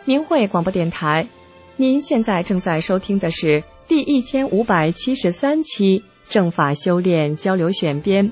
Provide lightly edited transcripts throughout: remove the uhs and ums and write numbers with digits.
明慧广播电台，您现在正在收听的是第1573期正法修炼交流选编。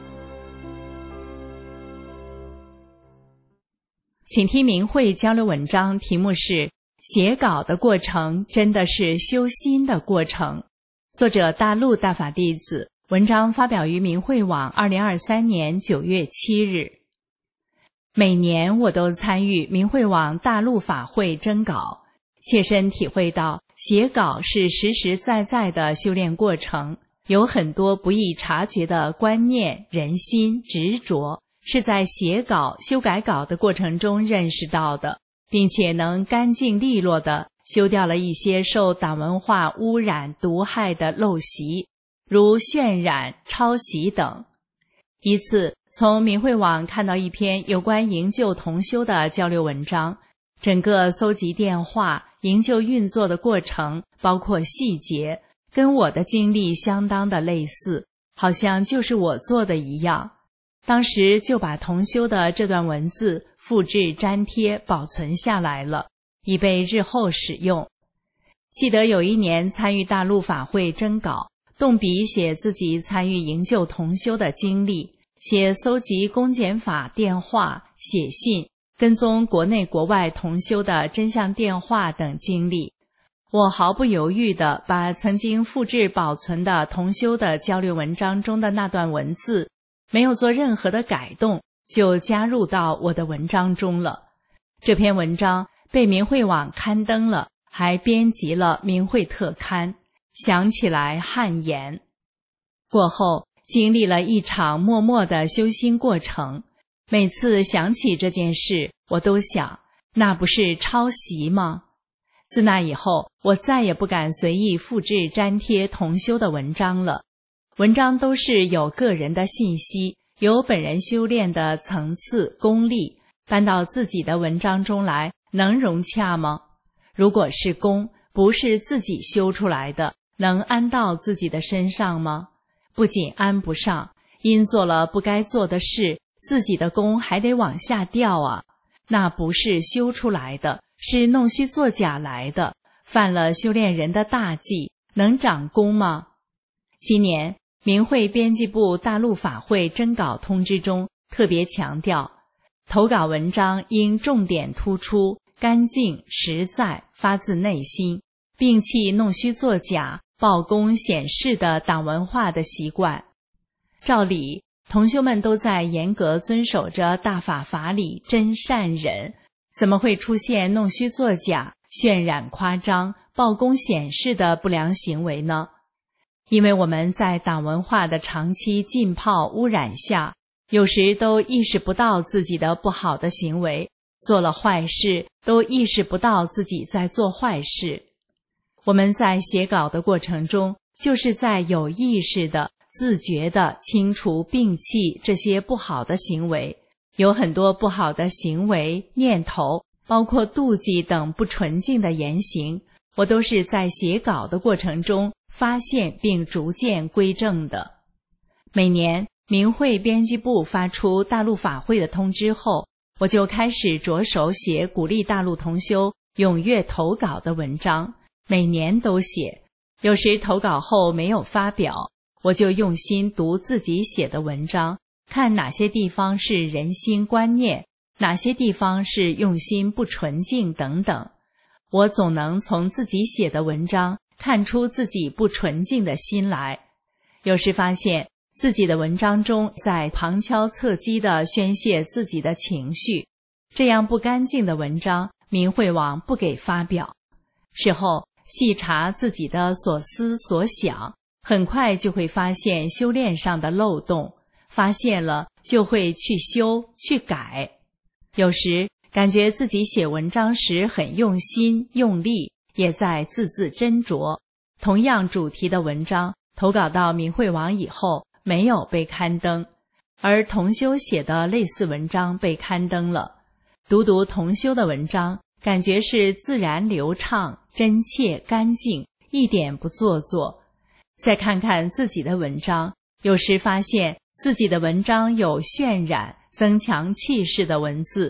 请听明慧交流文章，题目是写稿的过程真的是修心的过程，作者大陆大法弟子，文章发表于明慧网2023年9月7日。每年我都参与明慧网大陆法会征稿，切身体会到写稿是实实在在的修炼过程，有很多不易察觉的观念、人心、执着，是在写稿、修改稿的过程中认识到的，并且能干净利落地修掉了一些受党文化污染毒害的陋习，如渲染、抄袭等。一次从明慧网看到一篇有关营救同修的交流文章，整个搜集电话、营救运作的过程，包括细节，跟我的经历相当的类似，好像就是我做的一样。当时就把同修的这段文字复制粘贴保存下来了，以备日后使用。记得有一年参与大陆法会征稿，动笔写自己参与营救同修的经历，写搜集公检法电话、写信，跟踪国内国外同修的真相电话等经历。我毫不犹豫地把曾经复制保存的同修的交流文章中的那段文字，没有做任何的改动，就加入到我的文章中了。这篇文章被明慧网刊登了，还编辑了明慧特刊，想起来汗颜。过后经历了一场默默的修心过程，每次想起这件事，我都想，那不是抄袭吗？自那以后，我再也不敢随意复制粘贴同修的文章了。文章都是有个人的信息，有本人修炼的层次功力，搬到自己的文章中来，能融洽吗？如果是功，不是自己修出来的，能安到自己的身上吗？不仅安不上，因做了不该做的事，自己的功还得往下掉啊！那不是修出来的，是弄虚作假来的，犯了修炼人的大忌，能长功吗？今年明慧编辑部大陆法会征稿通知中特别强调，投稿文章应重点突出、干净、实在，发自内心，摒弃弄虚作假、报功显示的党文化的习惯。照理，同修们都在严格遵守着大法法理真善忍，怎么会出现弄虚作假、渲染夸张、报功显示的不良行为呢？因为我们在党文化的长期浸泡污染下，有时都意识不到自己的不好的行为，做了坏事都意识不到自己在做坏事。我们在写稿的过程中，就是在有意识的、自觉的清除摒弃这些不好的行为。有很多不好的行为、念头，包括妒忌等不纯净的言行，我都是在写稿的过程中发现并逐渐归正的。每年明慧编辑部发出大陆法会的通知后，我就开始着手写鼓励大陆同修踊跃投稿的文章，每年都写。有时投稿后没有发表，我就用心读自己写的文章，看哪些地方是人心观念，哪些地方是用心不纯净等等。我总能从自己写的文章看出自己不纯净的心来。有时发现自己的文章中在旁敲侧击地宣泄自己的情绪，这样不干净的文章，明慧网不给发表。事后细查自己的所思所想，很快就会发现修炼上的漏洞，发现了就会去修去改。有时感觉自己写文章时很用心用力，也在字字斟酌。同样主题的文章投稿到明慧网以后没有被刊登，而同修写的类似文章被刊登了。读同修的文章，感觉是自然流畅、真切干净，一点不做作。再看看自己的文章，有时发现自己的文章有渲染、增强气势的文字，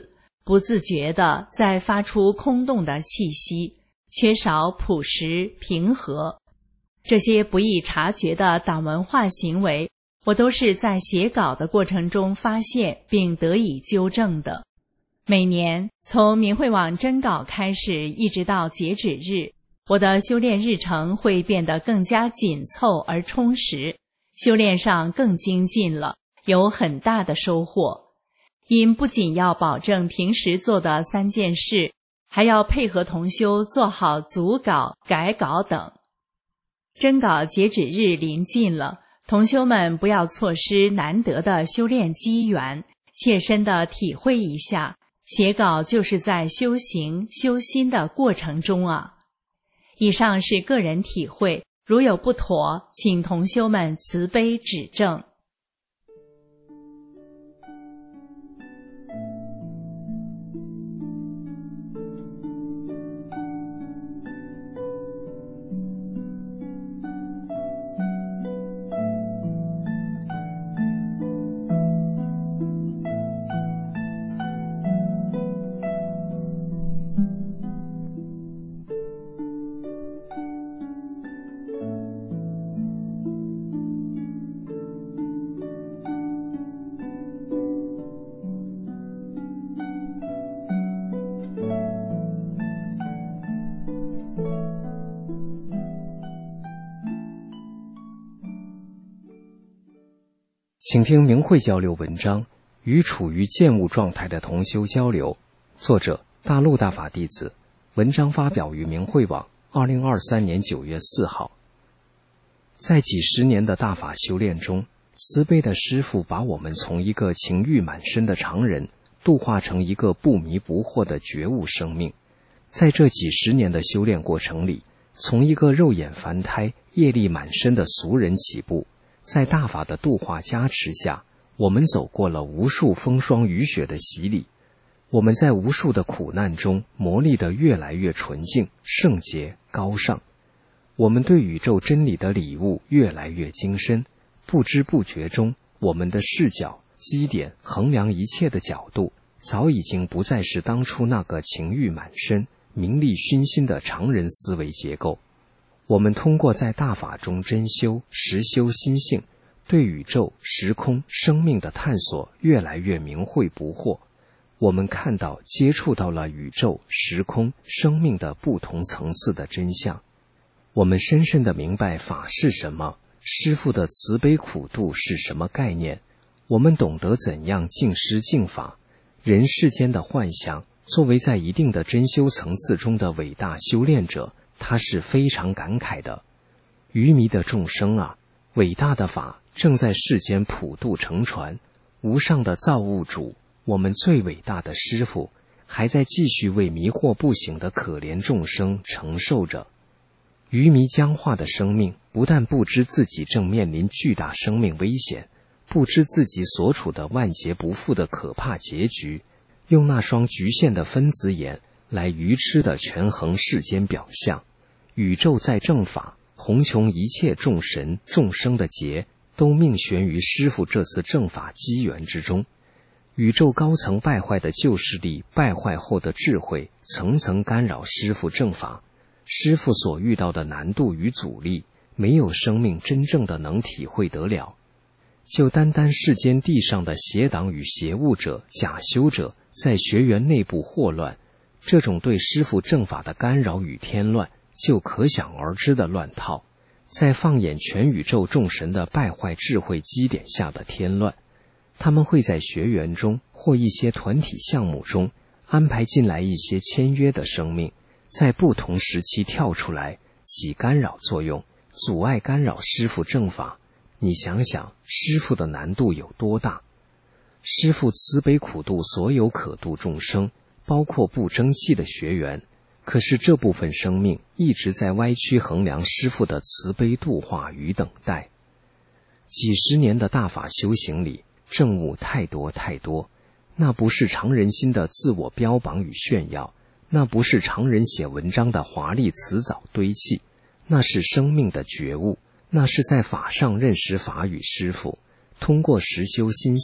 不自觉地在发出空洞的气息，缺少朴实平和。这些不易察觉的党文化行为，我都是在写稿的过程中发现并得以纠正的。每年从明慧网征稿开始一直到截止日，我的修炼日程会变得更加紧凑而充实，修炼上更精进了，有很大的收获。因不仅要保证平时做的3件事，还要配合同修做好组稿、改稿等。征稿截止日临近了，同修们不要错失难得的修炼机缘，切身地体会一下，写稿就是在修行修心的过程中啊。以上是个人体会，如有不妥，请同修们慈悲指正。 请听明慧交流文章，与处于见悟状态的同修交流。作者大陆大法弟子，文章发表于明慧网2023年9月4号。在几十年的大法修炼中，慈悲的师父把我们从一个情欲满身的常人度化成一个不迷不惑的觉悟生命。在这几十年的修炼过程里，从一个肉眼凡胎、业力满身的俗人起步，在大法的度化加持下，我们走过了无数风霜雨雪的洗礼，我们在无数的苦难中磨砺得越来越纯净、圣洁、高尚。我们对宇宙真理的领悟越来越精深，不知不觉中，我们的视角、基点、衡量一切的角度，早已经不再是当初那个情欲满身、名利熏心的常人思维结构。我们通过在大法中真修、实修心性，对宇宙、时空、生命的探索越来越明慧不惑。我们看到、接触到了宇宙、时空、生命的不同层次的真相。我们深深地明白法是什么，师父的慈悲苦度是什么概念。我们懂得怎样敬师敬法。人世间的幻想，作为在一定的真修层次中的伟大修炼者，他是非常感慨的。愚迷的众生啊，伟大的法正在世间普度成传，无上的造物主，我们最伟大的师父，还在继续为迷惑不醒的可怜众生承受着。愚迷僵化的生命，不但不知自己正面临巨大生命危险，不知自己所处的万劫不复的可怕结局，用那双局限的分子眼来愚痴地权衡世间表象。宇宙在正法，弘穷一切众神众生的劫，都命悬于师父这次正法机缘之中。宇宙高层败坏的旧势力，败坏后的智慧，层层干扰师父正法。师父所遇到的难度与阻力，没有生命真正的能体会得了。就单单世间地上的邪党与邪物者、假修者在学员内部祸乱，这种对师父正法的干扰与添乱，就可想而知的乱套。在放眼全宇宙众神的败坏智慧基点下的添乱，他们会在学员中或一些团体项目中安排进来一些签约的生命，在不同时期跳出来，起干扰作用，阻碍干扰师父正法。你想想，师父的难度有多大？师父慈悲苦度所有可度众生，包括不争气的学员，可是这部分生命一直在歪曲衡量师父的慈悲度化与等待。几十年的大法修行里，证悟太多太多，那不是常人心的自我标榜与炫耀，那不是常人写文章的华丽辞藻堆砌，那是生命的觉悟，那是在法上认识法与师父，通过实修心性，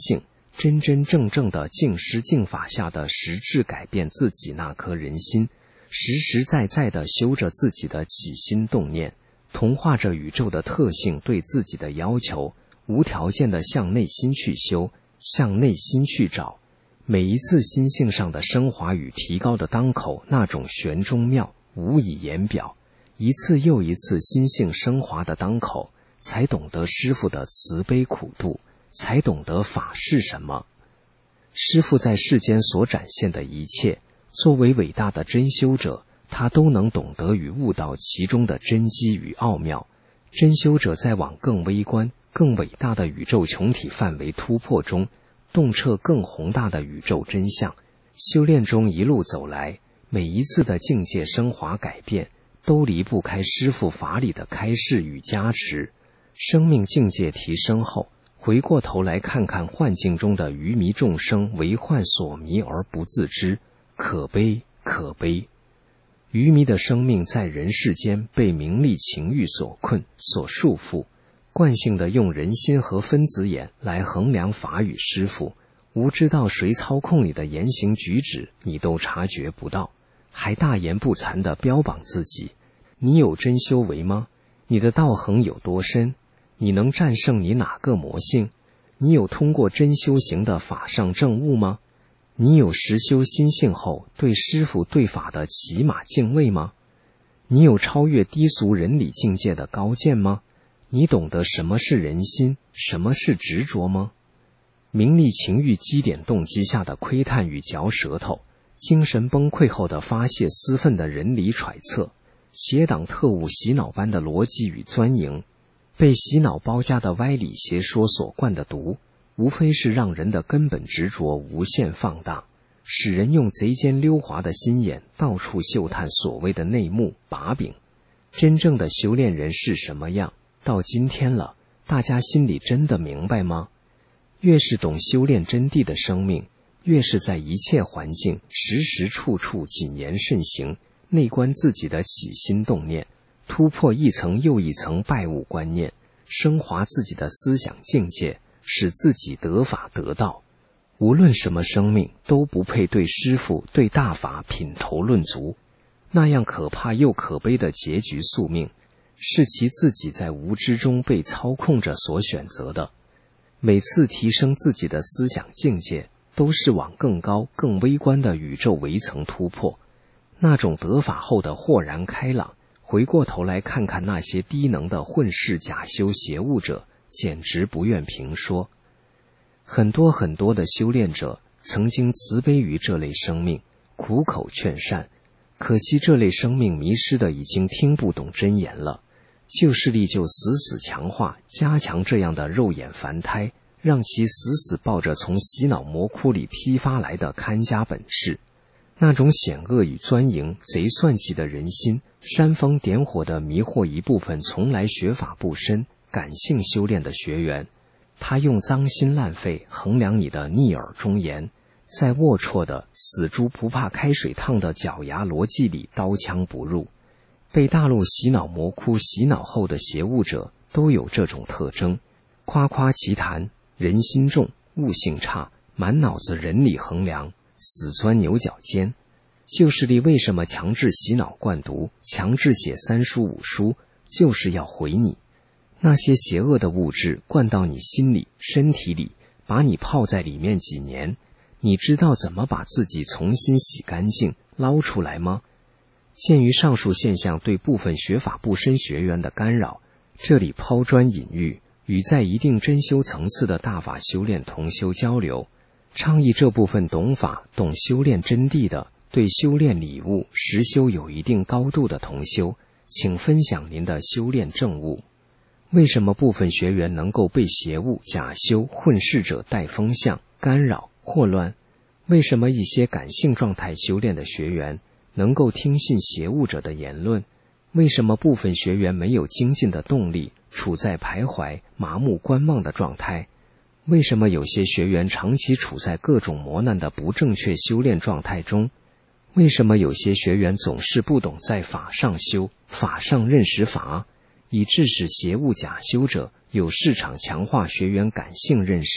真真正正的净施净法下的实质改变自己那颗人心，实实在在地修着自己的起心动念，同化着宇宙的特性对自己的要求，无条件地向内心去修，向内心去找。每一次心性上的升华与提高的当口，那种玄中妙无以言表，一次又一次心性升华的当口，才懂得师父的慈悲苦度，才懂得法是什么。师父在世间所展现的一切，作为伟大的真修者，他都能懂得与悟到其中的真机与奥妙。真修者在往更微观、更伟大的宇宙穹体范围突破中，洞彻更宏大的宇宙真相。修炼中一路走来，每一次的境界升华改变，都离不开师父法理的开示与加持。生命境界提升后，回过头来看看幻境中的愚迷众生，为幻所迷而不自知，可悲可悲。愚迷的生命在人世间被名利情欲所困所束缚，惯性地用人心和分子眼来衡量法与师父，无知道谁操控你的言行举止，你都察觉不到，还大言不惭地标榜自己。你有真修为吗？你的道行有多深？你能战胜你哪个魔性？你有通过真修行的法上证悟吗？你有实修心性后对师父对法的起码敬畏吗？你有超越低俗人理境界的高见吗？你懂得什么是人心，什么是执着吗？名利情欲积点动机下的窥探与嚼舌头，精神崩溃后的发泄私愤的人理揣测，邪党特务洗脑般的逻辑与钻营，被洗脑包夹的歪理邪说所灌的毒，无非是让人的根本执着无限放大，使人用贼尖溜滑的心眼到处嗅探所谓的内幕把柄。真正的修炼人是什么样？到今天了，大家心里真的明白吗？越是懂修炼真谛的生命，越是在一切环境时时处处谨言慎行，内观自己的起心动念，突破一层又一层拜物观念，升华自己的思想境界，使自己得法得道。无论什么生命都不配对师父对大法品头论足，那样可怕又可悲的结局宿命，是其自己在无知中被操控着所选择的。每次提升自己的思想境界，都是往更高更微观的宇宙围层突破。那种得法后的豁然开朗，回过头来看看那些低能的混世假修邪物者，简直不愿评说。很多很多的修炼者曾经慈悲于这类生命，苦口劝善，可惜这类生命迷失的已经听不懂真言了。旧势力就死死强化加强这样的肉眼凡胎，让其死死抱着从洗脑魔窟里批发来的看家本事。那种险恶与钻营贼算计的人心，煽风点火的迷惑一部分从来学法不深感性修炼的学员。他用脏心烂肺衡量你的逆耳忠言，在龌龊的死猪不怕开水烫的绞牙逻辑里刀枪不入。被大陆洗脑魔窟洗脑后的邪物者都有这种特征，夸夸其谈，人心重，悟性差，满脑子人理衡量，死钻牛角尖。旧势力为什么强制洗脑灌毒，强制写3书5书，就是要毁你。那些邪恶的物质灌到你心里身体里，把你泡在里面几年，你知道怎么把自己重新洗干净捞出来吗？鉴于上述现象对部分学法不深学员的干扰，这里抛砖引玉，与在一定真修层次的大法修炼同修交流，倡议这部分懂法懂修炼真谛的，对修炼礼物实修有一定高度的同修，请分享您的修炼证悟。为什么部分学员能够被邪物假修混世者带风向干扰祸乱？为什么一些感性状态修炼的学员能够听信邪物者的言论？为什么部分学员没有精进的动力，处在徘徊麻木观望的状态？为什么有些学员长期处在各种磨难的不正确修炼状态中？为什么有些学员总是不懂在法上修，法上认识法，以致使邪物假修者有市场强化学员感性认识，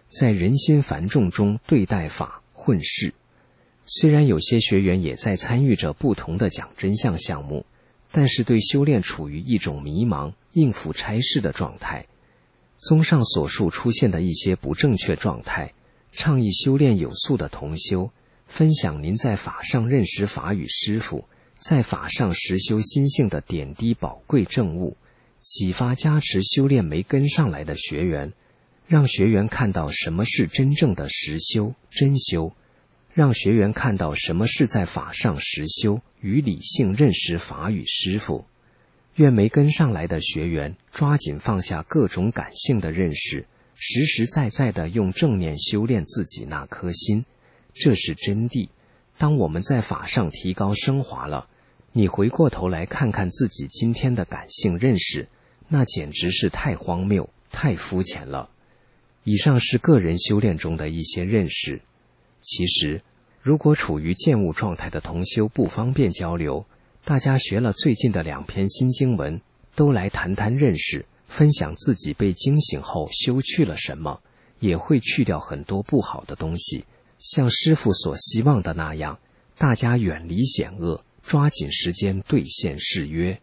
在人心繁重中对待法混世。虽然有些学员也在参与着不同的讲真相项目，但是对修炼处于一种迷茫、应付差事的状态。综上所述出现的一些不正确状态，倡议修炼有素的同修，分享您在法上认识法与师父，在法上实修心性的点滴宝贵证悟，启发加持修炼没跟上来的学员，让学员看到什么是真正的实修、真修，让学员看到什么是在法上实修与理性认识法与师父。愿没跟上来的学员抓紧放下各种感性的认识，实实在在地用正念修炼自己那颗心，这是真谛。当我们在法上提高升华了，你回过头来看看自己今天的感性认识，那简直是太荒谬、太肤浅了。以上是个人修炼中的一些认识。其实，如果处于见悟状态的同修不方便交流，大家学了最近的2篇新经文，都来谈谈认识，分享自己被惊醒后修去了什么，也会去掉很多不好的东西。像师父所希望的那样，大家远离险恶，抓紧时间兑现誓约。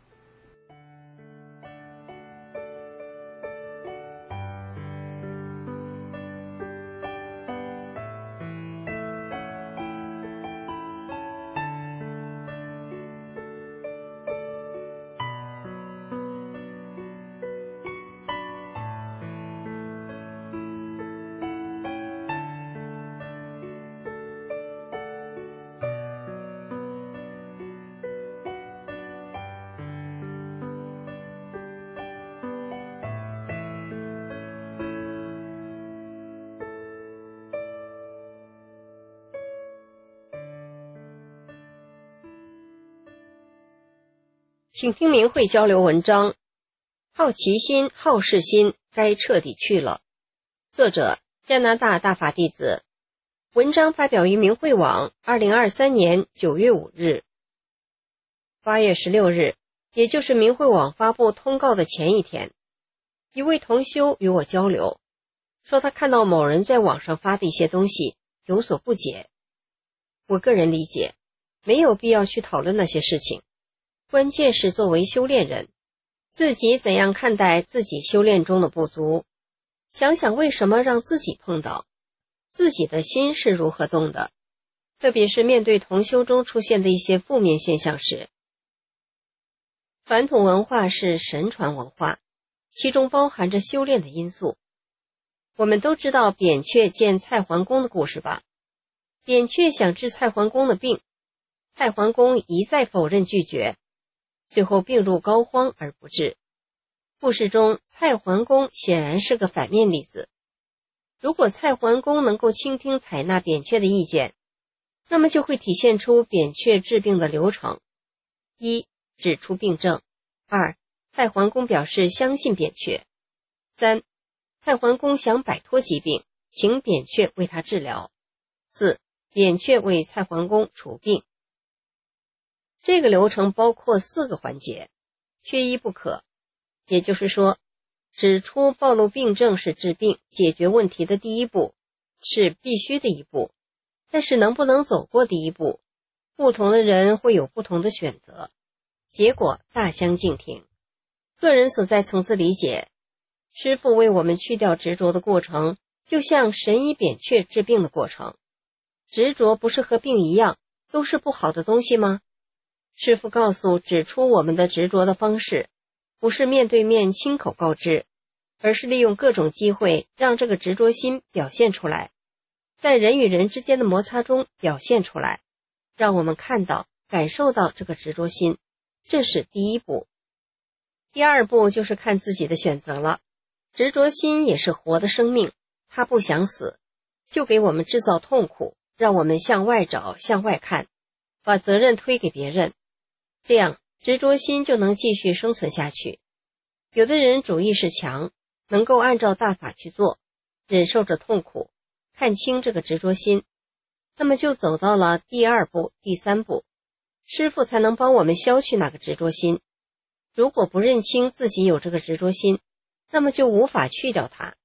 请听明慧交流文章，好奇心、好事心该彻底去了。作者加拿大大法弟子，文章发表于明慧网2023年9月5日。8月16日，也就是明慧网发布通告的前一天，一位同修与我交流，说他看到某人在网上发的一些东西有所不解。我个人理解，没有必要去讨论那些事情，关键是作为修炼人，自己怎样看待自己修炼中的不足，想想为什么让自己碰到，自己的心是如何动的，特别是面对同修中出现的一些负面现象时。传统文化是神传文化，其中包含着修炼的因素。我们都知道扁鹊见蔡桓公的故事吧？扁鹊想治蔡桓公的病，蔡桓公一再否认拒绝，最后病入膏肓而不治。故事中蔡桓公显然是个反面例子。如果蔡桓公能够倾听采纳扁鹊的意见，那么就会体现出扁鹊治病的流程：一、指出病症；二、蔡桓公表示相信扁鹊；三、蔡桓公想摆脱疾病，请扁鹊为他治疗；四、扁鹊为蔡桓公除病。这个流程包括4个环节，缺一不可。也就是说，指出暴露病症是治病、解决问题的第一步，是必须的一步。但是能不能走过第一步，不同的人会有不同的选择，结果大相径庭。个人所在层次理解，师父为我们去掉执着的过程，就像神医扁鹊治病的过程。执着不是和病一样，都是不好的东西吗？师父告诉指出我们的执着的方式，不是面对面亲口告知，而是利用各种机会让这个执着心表现出来，在人与人之间的摩擦中表现出来，让我们看到、感受到这个执着心，这是第一步。第二步就是看自己的选择了。执着心也是活的生命，它不想死，就给我们制造痛苦，让我们向外找、向外看，把责任推给别人，这样执着心就能继续生存下去。有的人主意识强，能够按照大法去做，忍受着痛苦，看清这个执着心，那么就走到了第二步、第三步，师父才能帮我们消去那个执着心。如果不认清自己有这个执着心，那么就无法去掉它，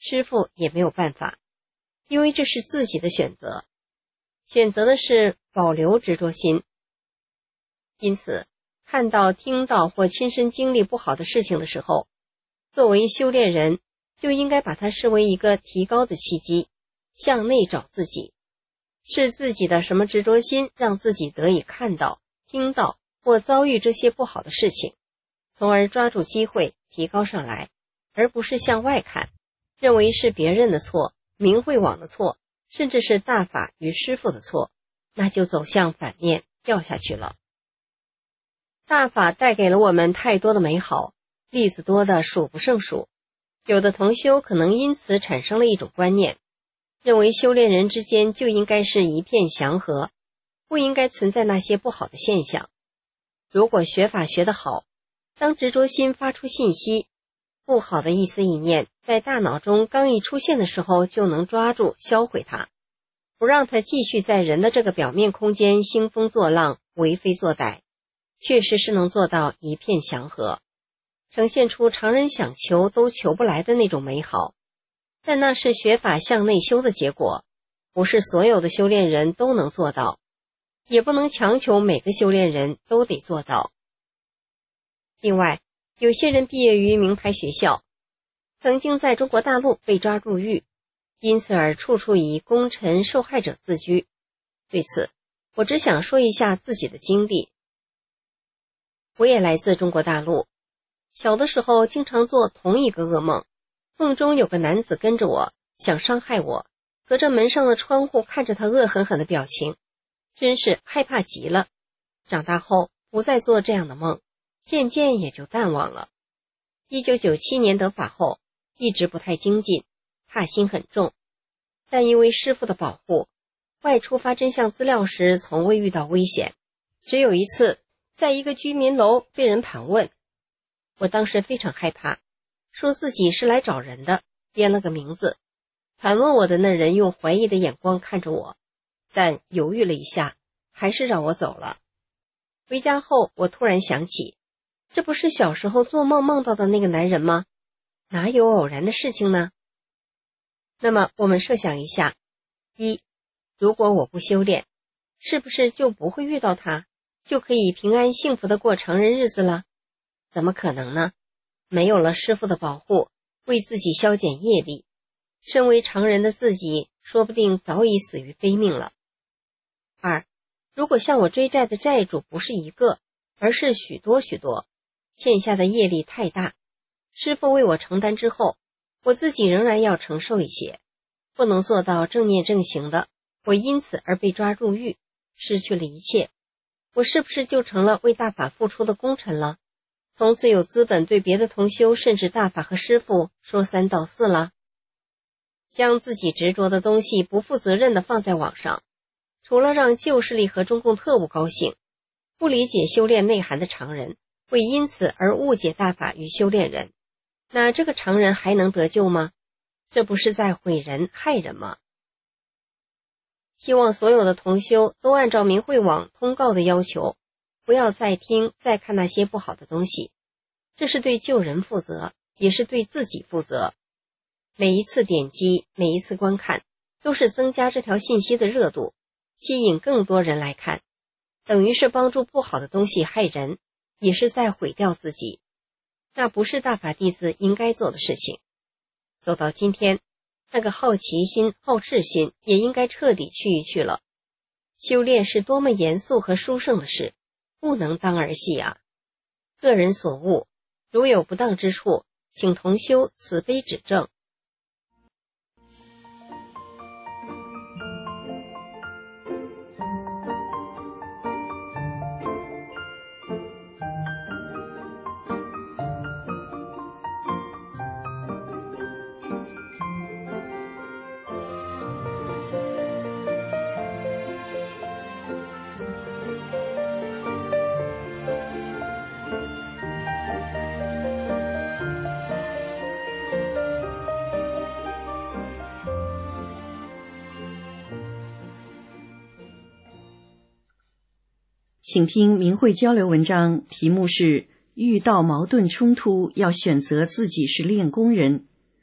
师父也没有办法，因为这是自己的选择，选择的是保留执着心。因此，看到、听到或亲身经历不好的事情的时候，作为修炼人，就应该把它视为一个提高的契机，向内找自己，是自己的什么执着心让自己得以看到、听到或遭遇这些不好的事情，从而抓住机会提高上来，而不是向外看，认为是别人的错、明慧网的错，甚至是大法与师父的错，那就走向反面掉下去了。大法带给了我们太多的美好，例子多的数不胜数。有的同修可能因此产生了一种观念，认为修炼人之间就应该是一片祥和，不应该存在那些不好的现象。如果学法学得好，当执着心发出信息，不好的意思意念在大脑中刚一出现的时候，就能抓住销毁它，不让它继续在人的这个表面空间兴风作浪、为非作歹，确实是能做到一片祥和，呈现出常人想求都求不来的那种美好。但那是学法向内修的结果，不是所有的修炼人都能做到，也不能强求每个修炼人都得做到。另外，有些人毕业于名牌学校，曾经在中国大陆被抓入狱，因此而处处以功臣受害者自居。对此，我只想说一下自己的经历。我也来自中国大陆，小的时候经常做同一个噩梦，梦中有个男子跟着我，想伤害我，隔着门上的窗户看着他恶狠狠的表情，真是害怕极了。长大后不再做这样的梦，渐渐也就淡忘了。1997年得法后，一直不太精进，怕心很重，但因为师父的保护，外出发真相资料时从未遇到危险。只有一次在一个居民楼被人盘问，我当时非常害怕，说自己是来找人的，编了个名字。盘问我的那人用怀疑的眼光看着我，但犹豫了一下，还是让我走了。回家后，我突然想起，这不是小时候做梦梦到的那个男人吗？哪有偶然的事情呢？那么我们设想一下，一，如果我不修炼，是不是就不会遇到他，就可以平安幸福地过常人日子了？怎么可能呢？没有了师父的保护，为自己消减业力，身为常人的自己，说不定早已死于非命了。二，如果向我追债的债主不是一个，而是许多许多，欠下的业力太大，师父为我承担之后，我自己仍然要承受一些，不能做到正念正行的，我因此而被抓入狱，失去了一切，我是不是就成了为大法付出的功臣了？从此有资本对别的同修甚至大法和师父说三道四了？将自己执着的东西不负责任地放在网上，除了让旧势力和中共特务高兴，不理解修炼内涵的常人会因此而误解大法与修炼人，那这个常人还能得救吗？这不是在毁人害人吗？希望所有的同修都按照明慧网通告的要求，不要再听再看那些不好的东西，这是对救人负责，也是对自己负责。每一次点击，每一次观看，都是增加这条信息的热度，吸引更多人来看，等于是帮助不好的东西害人，也是在毁掉自己，那不是大法弟子应该做的事情。走到今天，那个好奇心、好智心也应该彻底去一去了。修炼是多么严肃和殊胜的事，不能当儿戏啊！个人所悟，如有不当之处，请同修慈悲指正。 请听明慧交流文章，题目是遇到矛盾冲突要选择自己是练功人，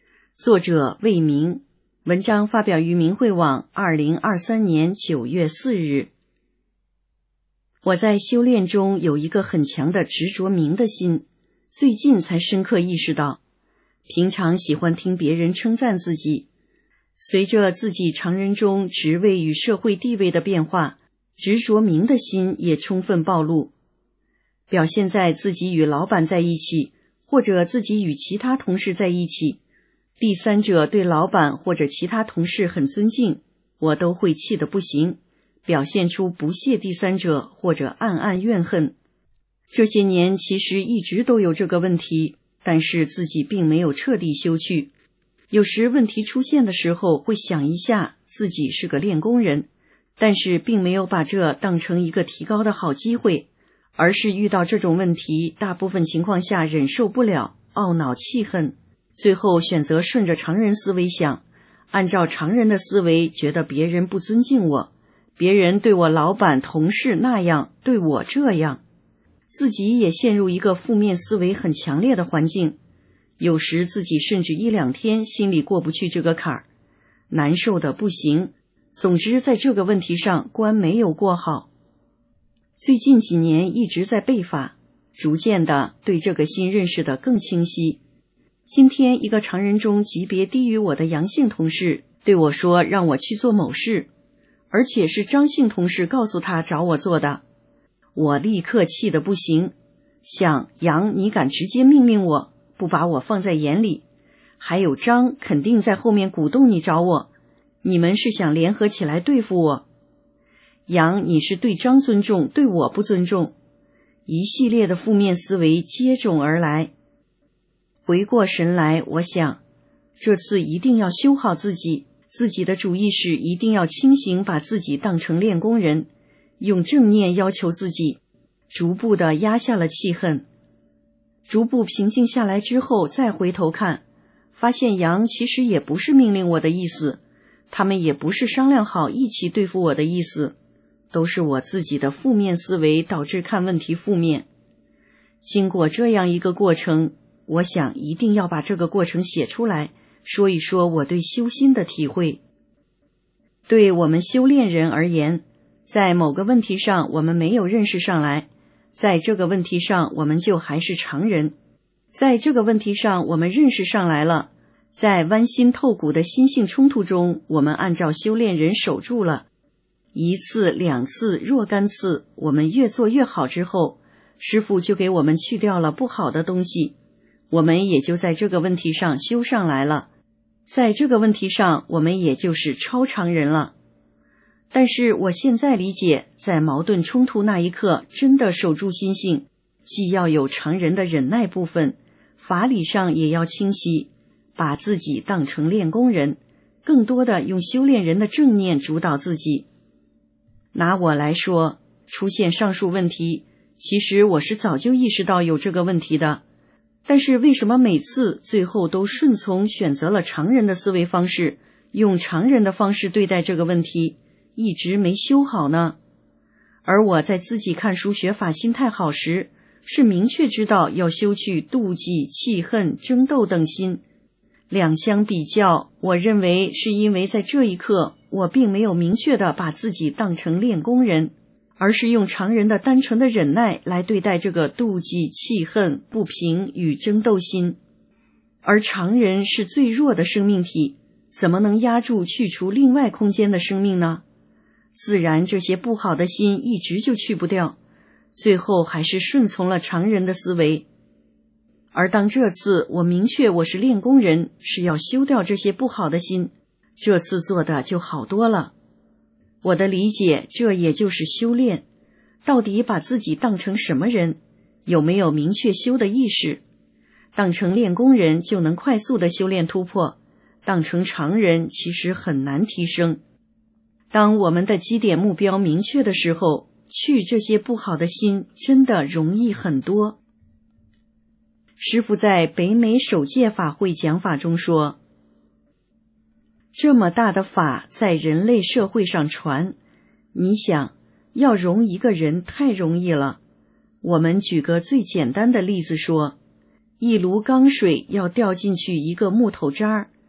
作者魏明，文章发表于明慧网2023年9月4日。我在修炼中有一个很强的执着明的心，最近才深刻意识到，平常喜欢听别人称赞自己，随着自己常人中职位与社会地位的变化，执着明的心也充分暴露，表现在自己与老板在一起，或者自己与其他同事在一起，第三者对老板或者其他同事很尊敬，我都会气得不行，表现出不屑第三者或者暗暗怨恨。这些年其实一直都有这个问题，但是自己并没有彻底修去。有时问题出现的时候会想一下自己是个练功人，但是并没有把这当成一个提高的好机会，而是遇到这种问题，大部分情况下忍受不了，懊恼气恨，最后选择顺着常人思维想，按照常人的思维觉得别人不尊敬我，别人对我老板同事那样，对我这样，自己也陷入一个负面思维很强烈的环境，有时自己甚至1-2天心里过不去这个坎儿，难受的不行。总之在这个问题上关没有过好。最近几年一直在背法，逐渐的对这个心认识的更清晰。今天一个常人中级别低于我的阳性同事对我说让我去做某事，而且是张姓同事告诉他找我做的。我立刻气得不行，想杨你敢直接命令我，不把我放在眼里，还有张肯定在后面鼓动你找我，你们是想联合起来对付我。杨你是对张尊重，对我不尊重，一系列的负面思维接踵而来。回过神来，我想这次一定要修好自己，自己的主意识一定要清醒，把自己当成练功人，用正念要求自己，逐步的压下了气恨。逐步平静下来之后，再回头看，发现杨其实也不是命令我的意思，他们也不是商量好一起对付我的意思，都是我自己的负面思维导致看问题负面。经过这样一个过程，我想一定要把这个过程写出来，说一说我对修心的体会。对我们修炼人而言，在某个问题上我们没有认识上来，在这个问题上我们就还是常人，在这个问题上我们认识上来了，在剜心透骨的心性冲突中，我们按照修炼人守住了，1次2次若干次，我们越做越好之后，师父就给我们去掉了不好的东西，我们也就在这个问题上修上来了，在这个问题上我们也就是超常人了。但是我现在理解，在矛盾冲突那一刻，真的守住心性，既要有常人的忍耐部分，法理上也要清晰，把自己当成练功人，更多的用修炼人的正念主导自己。拿我来说，出现上述问题，其实我是早就意识到有这个问题的，但是为什么每次最后都顺从选择了常人的思维方式，用常人的方式对待这个问题，一直没修好呢？而我在自己看书学法心态好时，是明确知道要修去妒忌、气恨、争斗等心。两相比较，我认为是因为在这一刻，我并没有明确的把自己当成练功人，而是用常人的单纯的忍耐来对待这个妒忌、气恨、不平与争斗心。而常人是最弱的生命体，怎么能压住去除另外空间的生命呢？自然这些不好的心一直就去不掉，最后还是顺从了常人的思维。而当这次我明确我是练功人，是要修掉这些不好的心，这次做的就好多了。我的理解，这也就是修炼，到底把自己当成什么人，有没有明确修的意识？当成练功人就能快速的修炼突破，当成常人其实很难提升。当我们的基点目标明确的时候，去这些不好的心真的容易很多。师父在北美首届法会讲法中说，这么大的法在人类社会上传，你想要容一个人太容易了。我们举个最简单的例子说，一炉缸水要掉进去一个木头渣儿，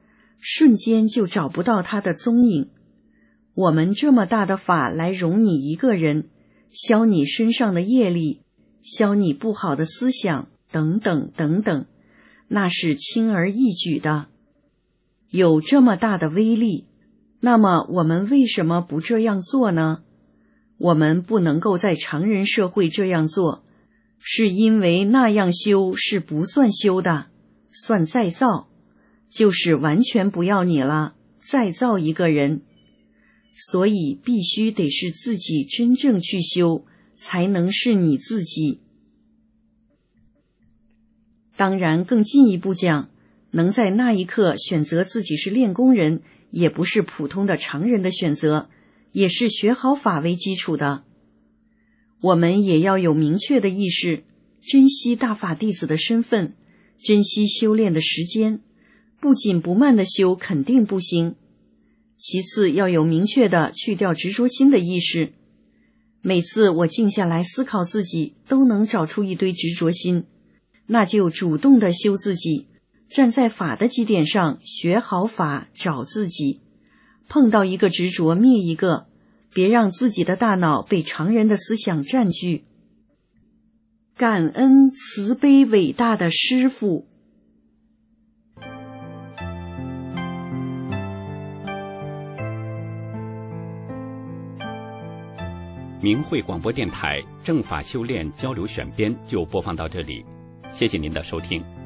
瞬间就找不到他的踪影。我们这么大的法来容你一个人，消你身上的业力，消你不好的思想，等等等等，那是轻而易举的。有这么大的威力，那么我们为什么不这样做呢？我们不能够在常人社会这样做，是因为那样修是不算修的，算再造，就是完全不要你了，再造一个人。所以必须得是自己真正去修，才能是你自己。当然更进一步讲，能在那一刻选择自己是练功人，也不是普通的常人的选择，也是学好法为基础的。我们也要有明确的意识，珍惜大法弟子的身份，珍惜修炼的时间，不紧不慢的修肯定不行。其次要有明确的去掉执着心的意识。每次我静下来思考自己，都能找出一堆执着心，那就主动的修自己，站在法的基点上学好法，找自己。碰到一个执着灭一个，别让自己的大脑被常人的思想占据。感恩慈悲伟大的师父。 明慧广播电台正法修炼交流选编就播放到这里，谢谢您的收听。